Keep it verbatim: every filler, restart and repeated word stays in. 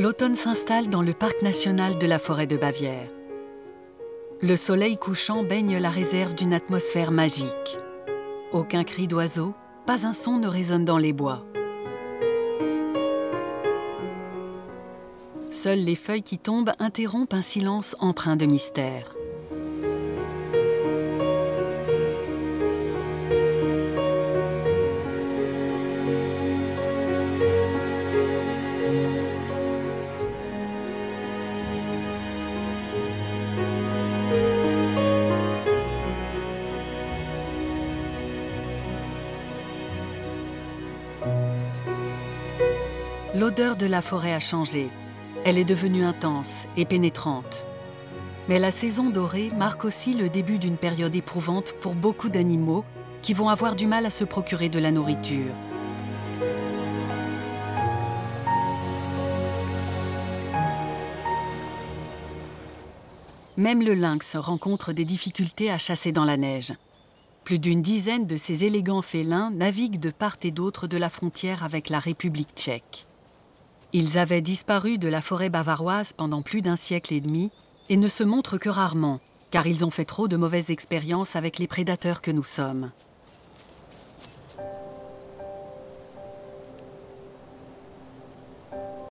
L'automne s'installe dans le parc national de la forêt de Bavière. Le soleil couchant baigne la réserve d'une atmosphère magique. Aucun cri d'oiseau, pas un son ne résonne dans les bois. Seules les feuilles qui tombent interrompent un silence empreint de mystère. L'odeur de la forêt a changé. Elle est devenue intense et pénétrante. Mais la saison dorée marque aussi le début d'une période éprouvante pour beaucoup d'animaux qui vont avoir du mal à se procurer de la nourriture. Même le lynx rencontre des difficultés à chasser dans la neige. Plus d'une dizaine de ces élégants félins naviguent de part et d'autre de la frontière avec la République tchèque. Ils avaient disparu de la forêt bavaroise pendant plus d'un siècle et demi et ne se montrent que rarement, car ils ont fait trop de mauvaises expériences avec les prédateurs que nous sommes.